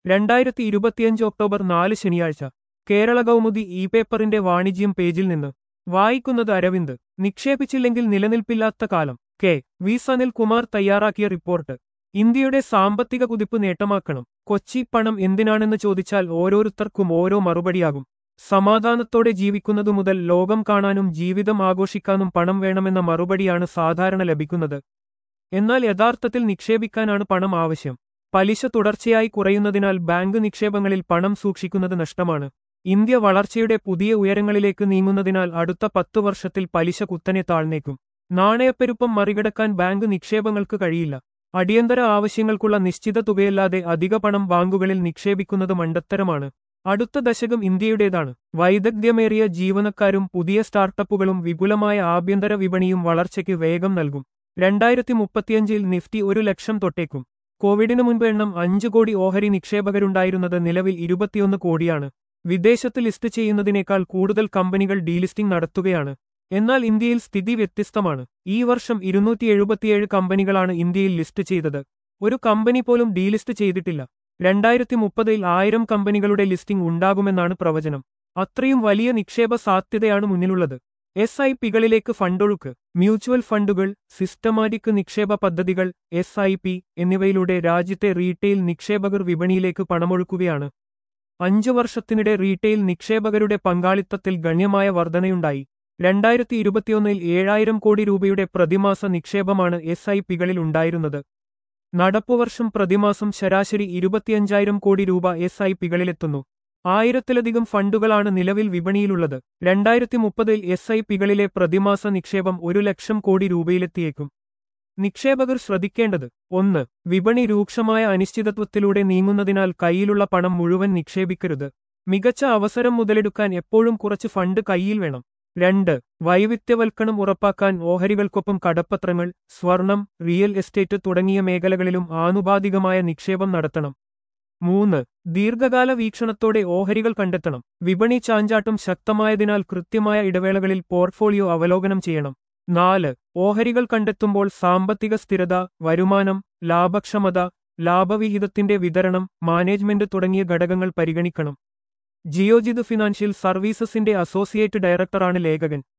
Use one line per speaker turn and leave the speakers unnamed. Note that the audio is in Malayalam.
2025 ഒക്ടോബർ 4 ശനിയാഴ്ച കേരള കൗമുദി ഇ പേപ്പറിന്റെ വാണിജ്യം പേജിൽ നിന്ന് വായിക്കുന്നത് അരവിന്ദ്. നിക്ഷേപിച്ചില്ലെങ്കിൽ നിലനിൽപ്പില്ലാത്ത കാലം. കെ വി സനിൽകുമാർ തയ്യാറാക്കിയ റിപ്പോർട്ട്. ഇന്ത്യയുടെ സാമ്പത്തിക കുതിപ്പ് നേട്ടമാക്കണം. കൊച്ചി. പണം എന്തിനാണെന്ന് ചോദിച്ചാൽ ഓരോരുത്തർക്കും ഓരോ മറുപടിയാകും. സമാധാനത്തോടെ ജീവിക്കുന്നതു മുതൽ ലോകം കാണാനും ജീവിതം ആഘോഷിക്കാനും പണം വേണമെന്ന മറുപടിയാണ് സാധാരണ ലഭിക്കുന്നത്. എന്നാൽ യഥാർത്ഥത്തിൽ നിക്ഷേപിക്കാനാണ് പണം ആവശ്യം. പലിശ തുടർച്ചയായി കുറയുന്നതിനാൽ ബാങ്ക് നിക്ഷേപങ്ങളിൽ പണം സൂക്ഷിക്കുന്നത് നഷ്ടമാണ്. ഇന്ത്യ വളർച്ചയുടെ പുതിയ ഉയരങ്ങളിലേക്ക് നീങ്ങുന്നതിനാൽ അടുത്ത 10 വർഷത്തിൽ പലിശ കുത്തനെ താഴ്ന്നേക്കും. നാണയപ്പെരുപ്പം മറികടക്കാൻ ബാങ്ക് നിക്ഷേപങ്ങൾക്ക് കഴിയില്ല. അടിയന്തര ആവശ്യങ്ങൾക്കുള്ള നിശ്ചിത തുകയല്ലാതെ അധിക പണം ബാങ്കുകളിൽ നിക്ഷേപിക്കുന്നത് മണ്ടത്തരമാണ്. അടുത്ത ദശകം ഇന്ത്യയുടേതാണ്. വൈദഗ്ധ്യമേറിയ ജീവനക്കാരും പുതിയ സ്റ്റാർട്ടപ്പുകളും വിപുലമായ ആഭ്യന്തര വിപണിയും വളർച്ചയ്ക്ക് വേഗം നൽകും. 2035-ൽ നിഫ്റ്റി 1 ലക്ഷം തൊട്ടേക്കും. കോവിഡിനു മുൻപ് എണ്ണം 5 കോടി ഓഹരി നിക്ഷേപകരുണ്ടായിരുന്നത് നിലവിൽ 21 കോടിയാണ്. വിദേശത്ത് ലിസ്റ്റ് ചെയ്യുന്നതിനേക്കാൾ കൂടുതൽ കമ്പനികൾ ഡീലിസ്റ്റിംഗ് നടത്തുകയാണ്. എന്നാൽ ഇന്ത്യയിൽ സ്ഥിതി വ്യത്യസ്തമാണ്. ഈ വർഷം 277 കമ്പനികളാണ് ഇന്ത്യയിൽ ലിസ്റ്റ് ചെയ്തത്. ഒരു കമ്പനി പോലും ഡീലിസ്റ്റ് ചെയ്തിട്ടില്ല. 2030-ൽ 1000 കമ്പനികളുടെ ലിസ്റ്റിംഗ് ഉണ്ടാകുമെന്നാണ് പ്രവചനം. അത്രയും വലിയ നിക്ഷേപ സാധ്യതയാണ് മുന്നിലുള്ളത്. SIP-കളിലേക്ക് ഫണ്ടൊഴുക്ക്. മ്യൂച്വൽ ഫണ്ടുകൾ, സിസ്റ്റമാറ്റിക് നിക്ഷേപ പദ്ധതികൾ, SIP എന്നിവയിലൂടെ രാജ്യത്തെ റീറ്റെയിൽ നിക്ഷേപകർ വിപണിയിലേക്ക് പണമൊഴുക്കുകയാണ്. 5 വർഷത്തിനിടെ റീറ്റെയിൽ നിക്ഷേപകരുടെ പങ്കാളിത്തത്തിൽ ഗണ്യമായ വർധനയുണ്ടായി. 2021-ൽ 7000 കോടി രൂപയുടെ പ്രതിമാസ നിക്ഷേപമാണ് SIP-കളിൽ ഉണ്ടായിരുന്നത്. നടപ്പുവർഷം പ്രതിമാസം ശരാശരി 25,000 കോടി രൂപ SIP-കളിലെത്തുന്നു. 1000-ലധികം ഫണ്ടുകളാണ് നിലവിൽ വിപണിയിലുള്ളത്. 2030-ൽ SIP-കളിലെ പ്രതിമാസ നിക്ഷേപം 1 ലക്ഷം കോടി രൂപയിലെത്തിയേക്കും. നിക്ഷേപകർ ശ്രദ്ധിക്കേണ്ടത്: 1. വിപണി രൂക്ഷമായ അനിശ്ചിതത്വത്തിലൂടെ നീങ്ങുന്നതിനാൽ കയ്യിലുള്ള പണം മുഴുവൻ നിക്ഷേപിക്കരുത്. മികച്ച അവസരം മുതലെടുക്കാൻ എപ്പോഴും കുറച്ച് ഫണ്ട് കയ്യിൽ വേണം. 2. വൈവിധ്യവൽക്കരണം ഉറപ്പാക്കാൻ ഓഹരികൾക്കൊപ്പം കടപ്പത്രങ്ങൾ, സ്വർണം, റിയൽ എസ്റ്റേറ്റ് തുടങ്ങിയ മേഖലകളിലും ആനുപാതികമായ നിക്ഷേപം നടത്തണം. 3. ദീർഘകാല വീക്ഷണത്തോടെ ഓഹരികൾ കണ്ടെത്തണം. വിപണി ചാഞ്ചാട്ടം ശക്തമായതിനാൽ കൃത്യമായ ഇടവേളകളിൽ പോർട്ട്ഫോളിയോ അവലോകനം ചെയ്യണം. 4. ഓഹരികൾ കണ്ടെത്തുമ്പോൾ സാമ്പത്തിക സ്ഥിരത, വരുമാനം, ലാഭക്ഷമത, ലാഭവിഹിതത്തിന്റെ വിതരണം, മാനേജ്മെന്റ് തുടങ്ങിയ ഘടകങ്ങൾ പരിഗണിക്കണം. ജിയോജിത് ഫിനാൻഷ്യൽ സർവീസസിന്റെ അസോസിയേറ്റ് ഡയറക്ടറാണ് ലേഖകൻ.